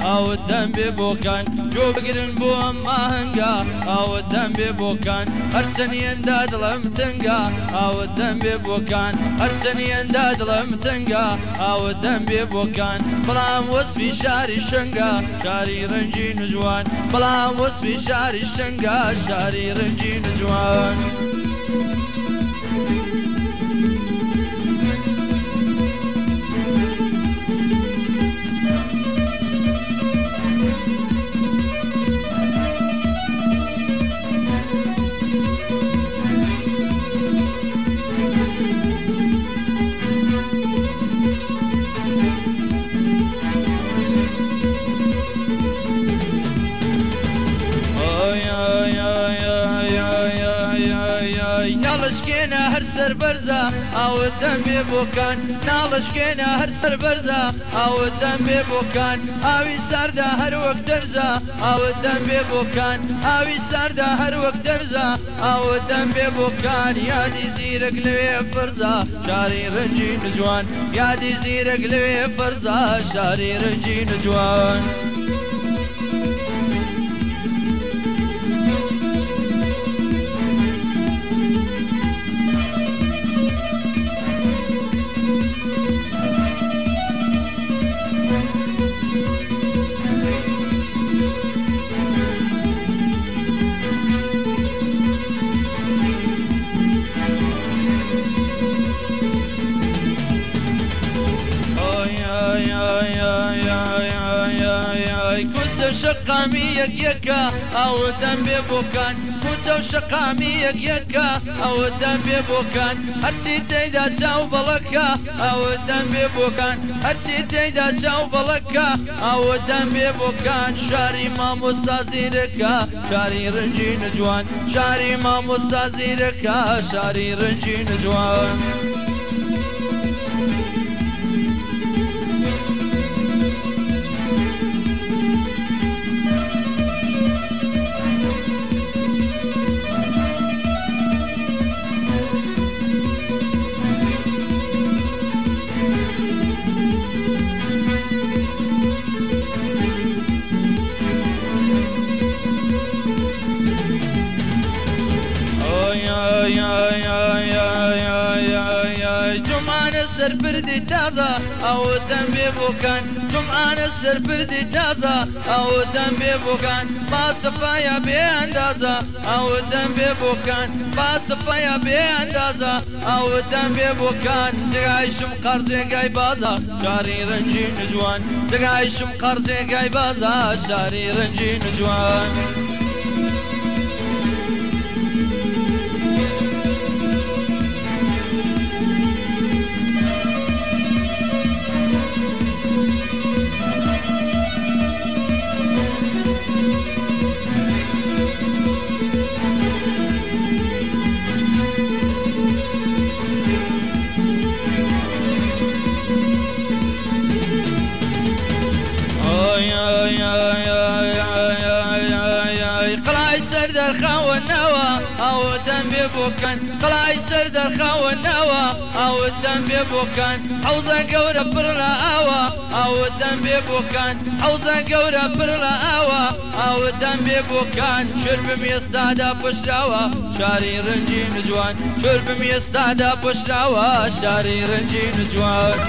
ئاودەم بێ بۆکان جۆ بگرن بۆ ئەم ماهەنگا ئاودەم بێ بۆکان هەرچەنیەندا دڵم تنگا ئاودەم بێ بۆکان هەرچەنیەندا دڵم تنگا ئاودەم بێ بۆکان بەڵام وەسفی شاری شەنگا شاری ڕەنجی نوجوان بەڵام وەسفی شاری شەنگا شاری ڕەنجی نوجوان ناڵشکێنە هەر سەربەرزە ئاودەم بێ بۆکان ناڵشکێنە هەر سەربەرزە ئاودەم بێ بۆکان ئاوی ساردا هەر وەک دەرزە ئاودەم بێ بۆکان ئاوی ساردا هەر وەک دەرزە ئاودەم بێ بۆکان یادی زیرەک لەوێ فەرزە شاری ڕەنجی نوجوان یادی زیرەک لەوێ فەرزە شاری ڕەنجی نوجوان کوچە شەقامی یەکیەکە ئاودەم بێ بۆکان کوچە و شەقامی یەکیەکە ئاودەم بێ بۆکان هەرچی تێیدا چاو بەڵەکە ئاودەم بێ بۆکان هەرچی تێیدا چاو بەڵەکە ئاودەم بێ بۆکان شاری مامۆستا زیرەکە شاری ڕەنجی نوجوان شاری مامۆستا زیرەکە شاری ڕەنجی نوجوان جمعانە سەرپردی تازە ئاودەم بێ بۆکان جمعانە سەرپردی تازە ئاودەم بێ بۆکان باسەفایە بێ ئەندازە ئاودەم بێ بۆکان باسەفایە بێ ئەندازە ئاودەم بێ بۆکان جگایشم قەرزێگای بازە شاری ڕەنجی نوجوان جگایشم قەرزێگای بازە شاری ڕەنجی نوجوان قڵای سەر دەرخاوەنەوە ئاودەم بێ بۆکان قڵای سەر دەرخاوەنەوە ئاودەم بێ بۆکان حەوزە گەورە پڕ لە ئاوە ئاودەم بێ بۆکان حەوزە گەورە پڕ لە ئاوە ئاودەم بێ بۆکان چربم ئێستادا پشراوە شاری ڕەنجی نوجوان چربم ئێستادا پشراوە شاری ڕەنجی نوجوان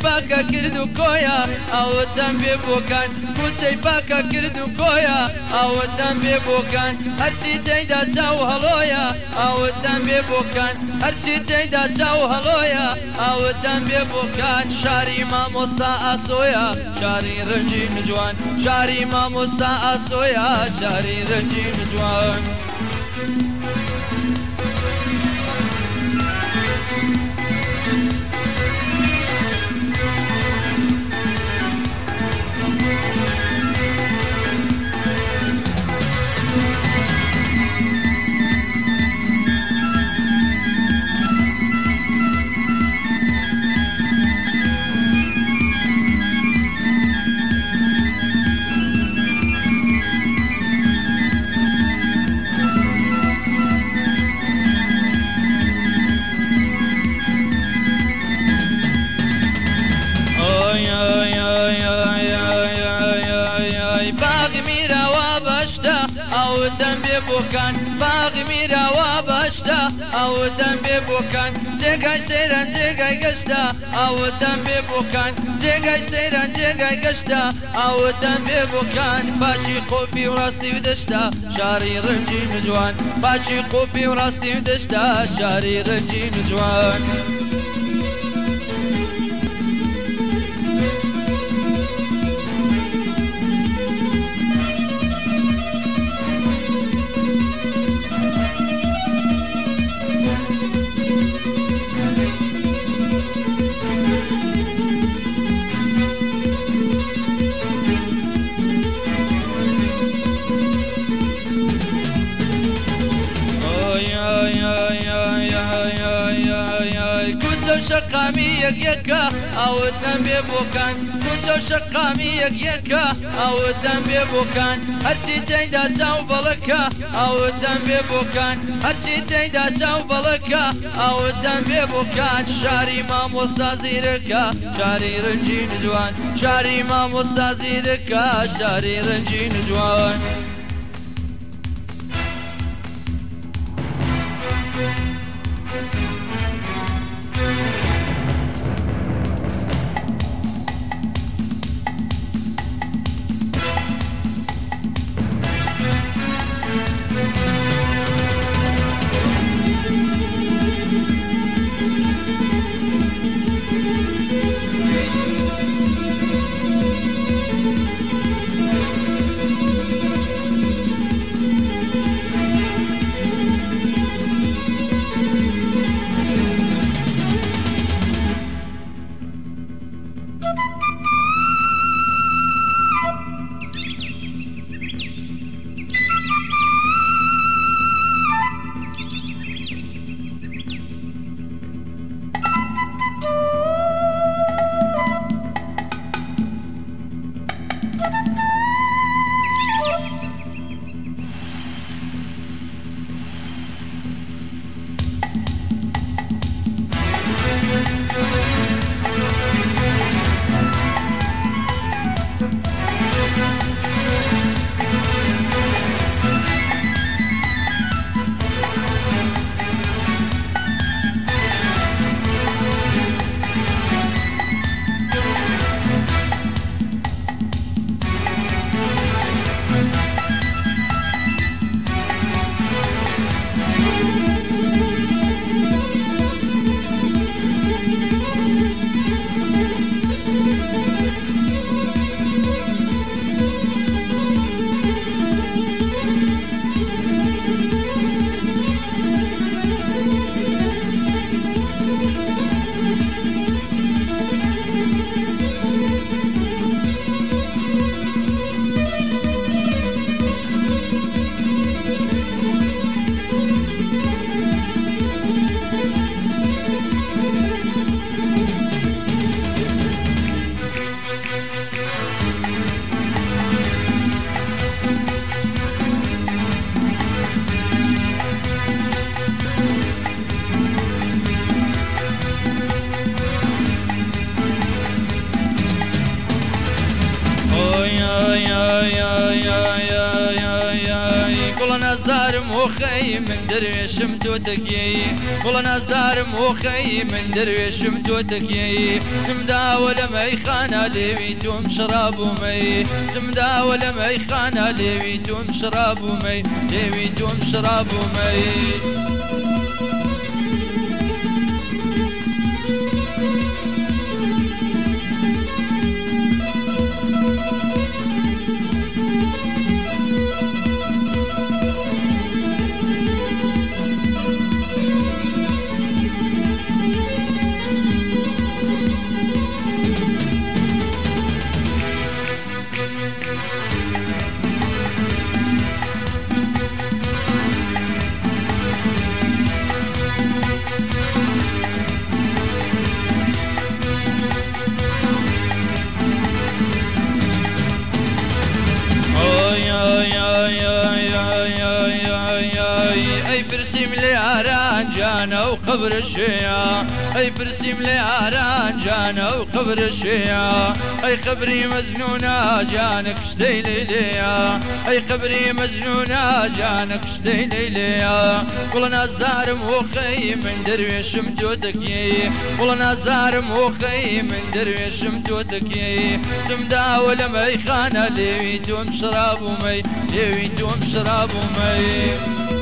پاکە کرد و کۆیە ئەوەتەم بێ بۆکان کوچەی پاکە کرد و کۆیە ئەوەتەم بێ بۆکان هەرچی تێیدا چاو هەڵۆیە ئەوەتەم بێ بۆکان هەرچی تێیدا چاو هەڵۆیە ئەوەتەم بێ بۆکان شاری مامۆستا ئاسۆیە شاری ڕەنجی نجوان شاری مامۆستا ئاسۆیە شاری ڕەنجی نجوان ئەوەتەم بێ بۆکان باغی میراوە بەشتا ئەوەتەم بێ بۆکان جێگای سەیران جێگای گەشتا ئەوەتەم بێ بۆکان جێگای سەیران جێگای گەشتا ئەوەتەم بێ بۆکان باشی قۆپی و ڕاستی و دەشتا شاری ڕەنجی نجوان باشی قۆپی و ڕاستی و دەشتا شاری ڕەنجی نجوان شقامی یەکە ئەوەتەم بێ بۆکان کوچە و شقامی یەکە ئەوەتەم بێ بۆکان هەرچی تێیدا چاو بەڵەکە ئەوەتەم بێ بۆکان هەرچی تێیدا چاو بەڵەکە ئەوەتەم بێ بۆکان شاری مامۆستا زیرەکە شاری ڕەنجی نجوان شاری مامۆستا زیرەکە شاری ڕەنجی نجوان وخي من درويشم توتكي والله ناس دارم وخي من درويشم توتكي تمدا ولا ميخانة ليويتم شراب ومي تمدا ولا ميخانة ليويتم شراب ومي ليويتم شراب ومي برسيم لي عران جانا وقبر الشيعة اي برسيم لي عران جانا وقبر الشيعة اي قبري مزنونة جانك شتي ليليا اي قبري مزنونة جانك شتي ليليا والله ناس دارم وخي من درويش متوتكي والله ناس دارم وخي من درويش متوتكي سمدا ولا ميخانة ليويتم شراب ومي ليويتم شراب ومي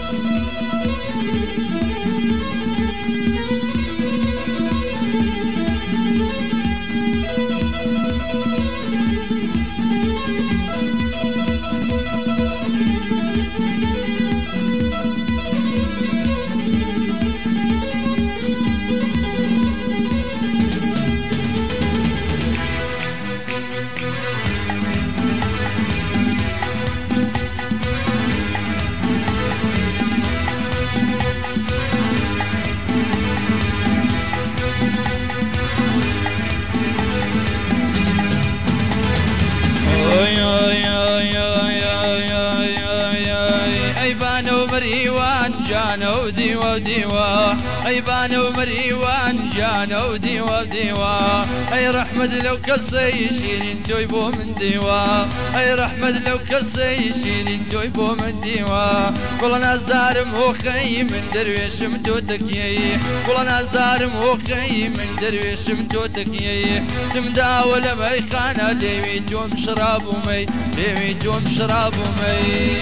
جانا وديوا وديوا اي بانا ومريوان جانا وديوا وديوا اي رحمد لو كسي يشيل تويبو من ديوا اي رحمد لو كسي يشيل تويبو من ديوا والله ناس دارم وخي من درويش متوتكي والله ناس دارم وخي من درويش متوتكي تمدا ولا ميخانة ليويتم شراب ومي ليويتم شراب ومي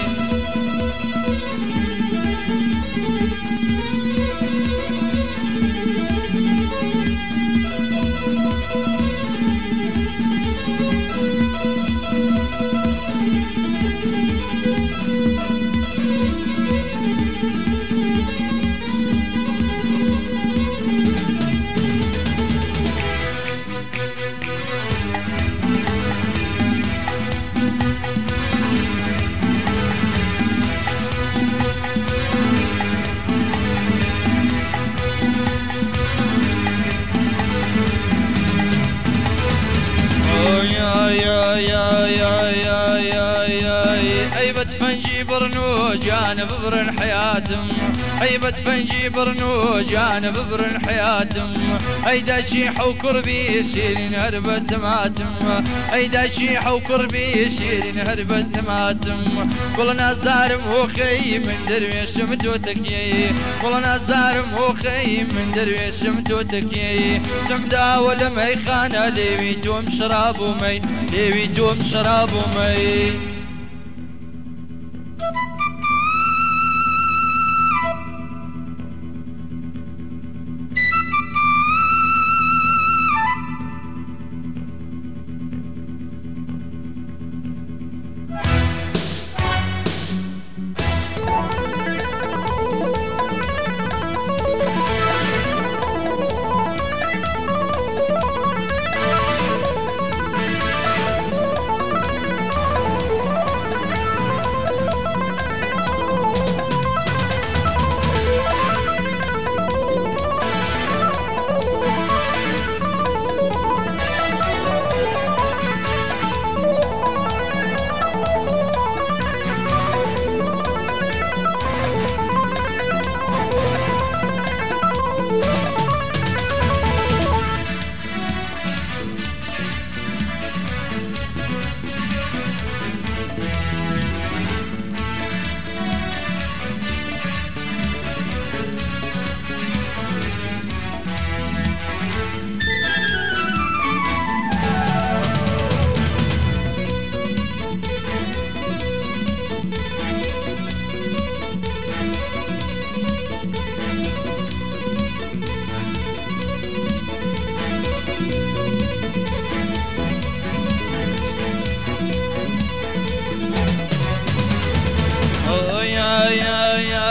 فنجي برنو جانب برن حياتم اي فنجي برنو جانب برن حياتم اي داشي حوكر بي سيرين هربت ماتم اي داشي حوكر بي سيرين هربت ماتم والله ناس دارم وخي من درويش متوتكي والله ناس دارم وخي من درويش متوتكي سمدا ولا ميخانة ليويتم شراب ومي ليويتم شراب ومي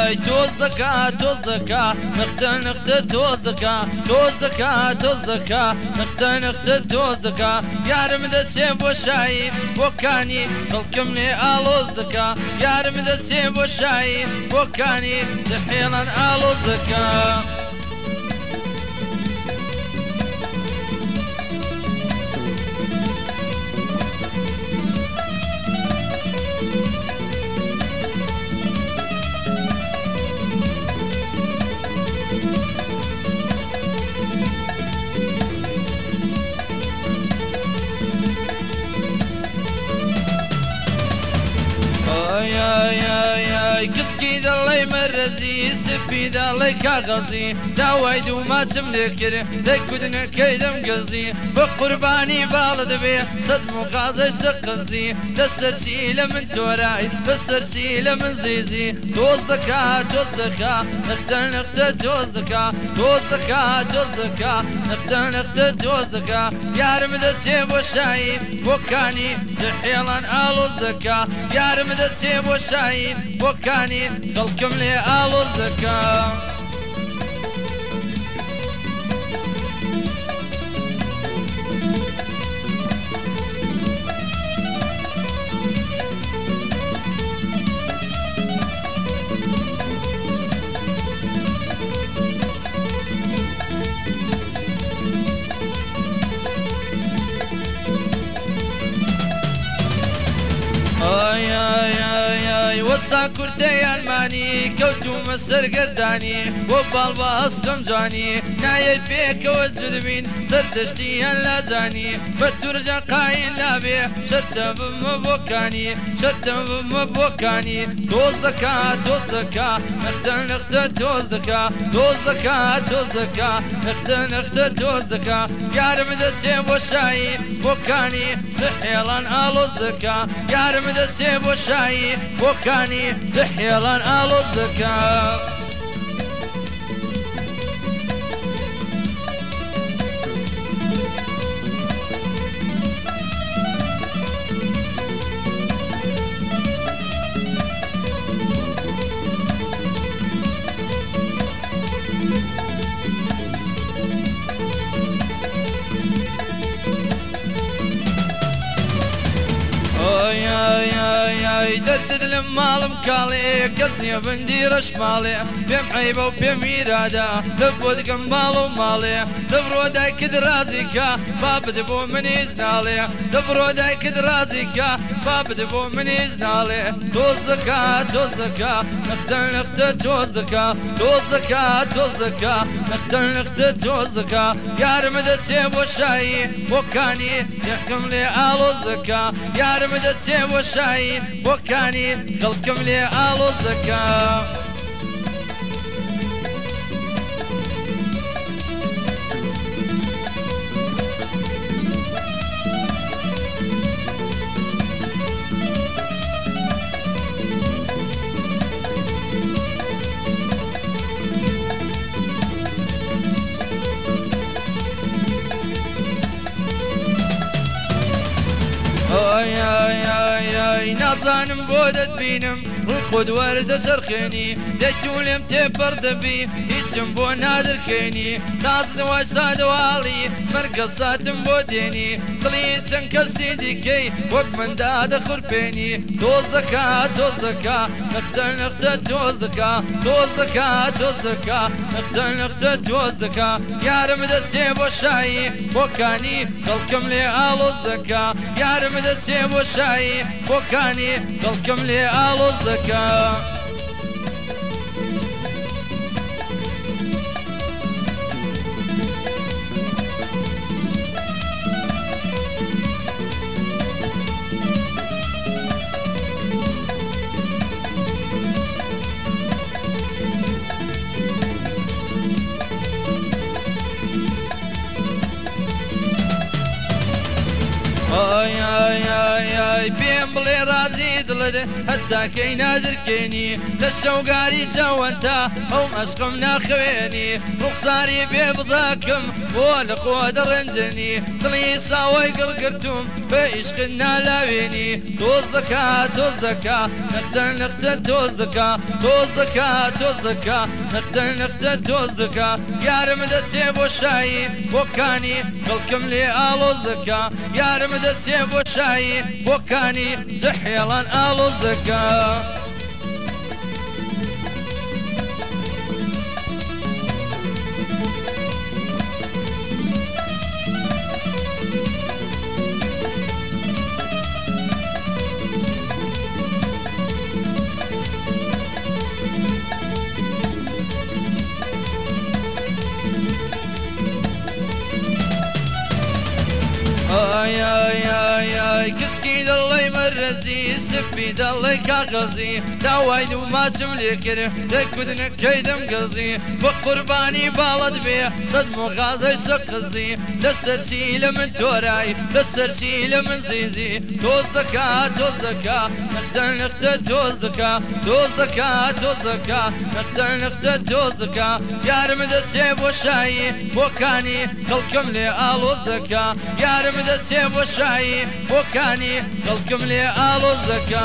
ئای تۆز دەکا نختە تۆز دەکا نختە تۆز دەکا یارم دەچێ بۆ شایی بۆکانی دڵکم لێ ئالۆز دەکا یارم دەچێ بۆ شایی بۆکانی جەحێڵان ئالۆز دەکا کسکی دەڵێ مەرەزی سپی دەڵێ کاغەزی داوای دوو ماچم لێ کرد دەیکوتنەکەی دەمگەزی بە قوربانی باڵە دەبێ سەد مقازەی سەقەزی دەسەرچی لە من تۆرای بەسەرچی لە من زیزی تۆز دەکا نختە تۆز دەکا نختە تۆز دەکا یارم دەچێ بۆ شایی بۆکانی جەحێڵان ئالۆز دەکا یارم دەچێ بۆ شایی بۆکانی دڵکم لێ ئالۆز دەکا وەستا کورتەی ئەلمانی کەوتومە سەرگەردانی بۆ باڵبە ئەستەم جوانی نایەی پێکەوە جودبین سەردەشتی هەن لاجانی بە تورجە قاین لابێ شەرتە بمە بۆکانی تۆز دەکا نختە تۆز دەکا نختە تۆز دەکا یارم دەچێ بۆ شایی بۆکانی جەحێڵان ئالۆز دەکا یارم دەچێ بۆ شایی بۆکانی جەحێڵان ئالۆز دەکا دەردت لە ماڵم کاڵێ کەس نییە بندی ڕەشماڵێ پێم عەیبە و پێم ئیرادا لە بۆ دگەم ماڵ و ماڵێ دەبڕۆ دایکت رازیکە با بدە بۆ منیز ناڵێ دەبڕۆ دایکت رازیکە با بدە بۆ منیز ناڵێ تۆز دەکا نختە تۆز دەکا نختە تۆز دەکا یارم دەچێ بۆ شایی بۆکانی جەحکم لێ ئالۆز دەکا یارم دەچێ بۆ شایی بۆکانی دڵکم لێ ئالۆز دەکا نازانم بۆ دەتبینم ڕووی خۆت وەردە سەرخێنی دەیتو لێم تێپەڕ دەبی هیچم بۆ نادرکەینی تازدەوای سادەواڵی مەرگە ساتم بۆ دێنی دڵی چەند کەسی دیکەی وەک مندا دەخورپێنی تۆز دەکا نختە تۆز دەکا نختە تۆز دەکا یارم دەچێ بۆ شایی بۆکانی دڵکم لێ ئالۆز دەکا یارم دەچێ بۆ شایی بۆکانی دڵکم لێ ئالۆز دەکا پێم بڵێ ڕازی دڵت هەتاکەی نادرکێنی لە شەوگاری چاوەنتا ئەو عەشقم ناخوێنی ڕوخساری بێ بزاکەم بۆ لە خۆ دەڕێنجێنی دڵی ساوای گڕگرتوم بە عیشقنا لاوێنی تۆز دەکا تۆز دەکا نەختە نەختە تۆز دەکا تۆز دەکا تۆز دەکا نەختە نەختە تۆز دەکا یارم دەچێ بۆ شایی بۆکانی دڵکم لێ ئاڵۆز دەکا یارم دەچێ بۆ شایی بۆکانی زەحێڵان ئاڵۆز دەکا آی آی آی آی کسکی دڵی مەرەزی سپی دڵی کاغەزی داوای دوو ماچم لێ کرد دەکودنەکەی دەمگەزی بە قوربانی باڵت بێ سەد مۆغازەی سەقزی لەسەرچی لە من تۆرای لەسەرچی لە من زیزی تۆز دەکا تۆز دەکا نەختە نەختە تۆز دەکا تۆز دەکا تۆز دەکا نەختە نەختە تۆز دەکا یارم دەچێ بۆ شایی بۆکانی دڵکەم لێ ئاڵۆز دەکا یارم دەچێ بۆ شایی بۆکانی دڵکم لێ ئاڵۆز دەکا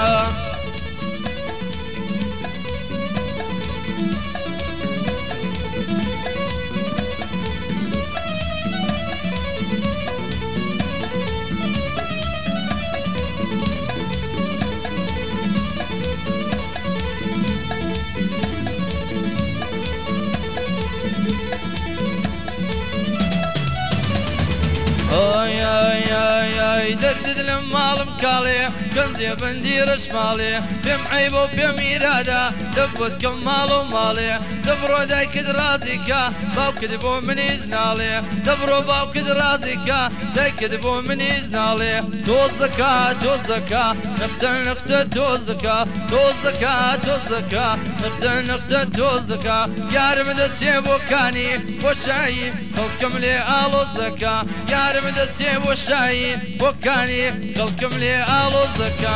آی آی آی آی دەردت لە ماڵم کاڵێ گەنجێ بەندی ڕەشماڵێ پێم عەیبە و پێم ئیرادا دەبوت کەم ماڵ و ماڵێ دەبڕۆ دایکت رازیکە باوکت بۆ منیش ناڵێ دەبڕۆ باوکت رازیکە دایکت بۆ منیش ناڵێ تۆز دەکا تۆز دەکا نەختە نەختە تۆز دەکا تۆز دەکا تۆز دەکا نەختە نەختە تۆز دەکا یارم دەچێ بۆکانی بۆ شایی دڵکەم لێ ئاڵۆز دەکا یارم دەچێ بۆ شایی بۆکانی دڵکەم لێ ئاڵۆز دەکا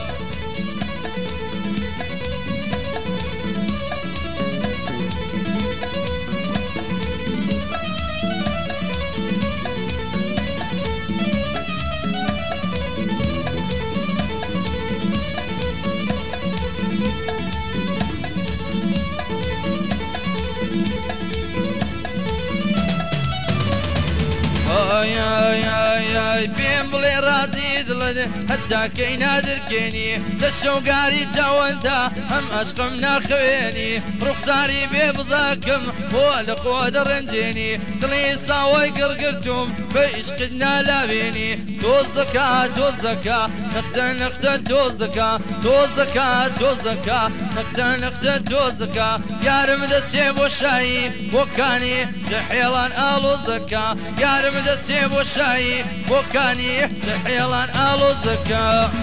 آی آی آی آی پێم بڵێ ڕازی دڵت هەتا کەی نادرکێنی لە شەوگاری چاوەندا هەم عەشقم ناخوێنی ڕوخساری بێ بزاکم بۆ لە خۆ دەڕێنجێنی دڵی ساوای گڕگرتوم بە عیشقت نالاوێنی تۆز دەکا تۆز دەکا نەختە نەختە تۆز دەکا تۆز دەکا تۆز دەکا نەختە نەختە تۆز دەکا یارم دەچێ بۆ شایی بۆکانی زەحێڵان ئاڵۆز دەکا یارم دەچێ بۆ شایی بۆکانی زەحێڵان ئاڵۆز دەکا